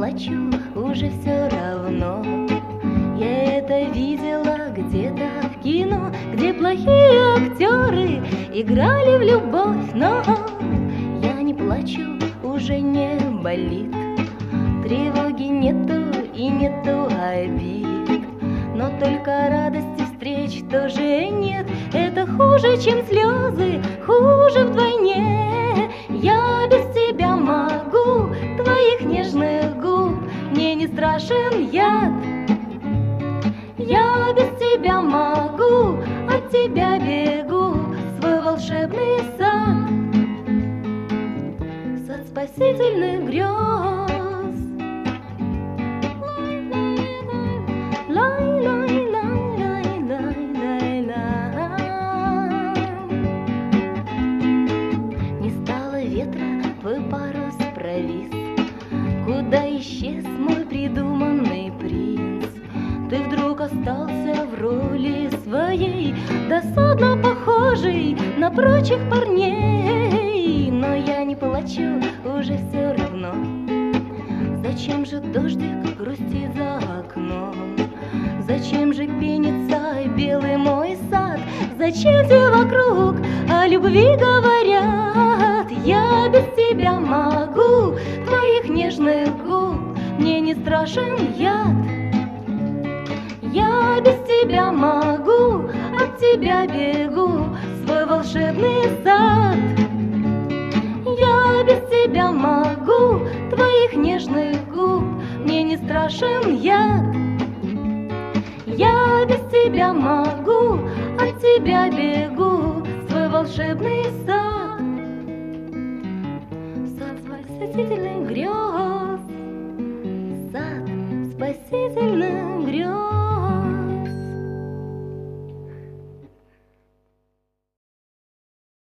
плачу, уже все равно. Я это видела где-то в кино, где плохие актеры играли в любовь, но я не плачу, уже не болит. Тревоги нету и нету обид, но только радости встреч тоже нет. Это хуже, чем слезы, хуже вдвойне. Я без тебя могу, твоих нежных губ мне не страшен яд. Я без тебя могу, от тебя бегу в свой волшебный сад, сад спасительных грез. Не стало ветра, твой парус провис. Куда исчез мой придуманный принц? Ты вдруг остался в роли своей, досадно похожей на прочих парней. Но я не плачу, уже все равно. Зачем же дождик грустит за окном? Зачем же пенится белый мой сад? Зачем все вокруг о любви говорят? Я без тебя могу, твоих нежных губ мне не страшен яд. Я без тебя могу, от тебя бегу в свой волшебный сад. Я без тебя могу, твоих нежных губ мне не страшен яд. Я без тебя могу, от тебя бегу в свой волшебный сад, сад спасительных грез.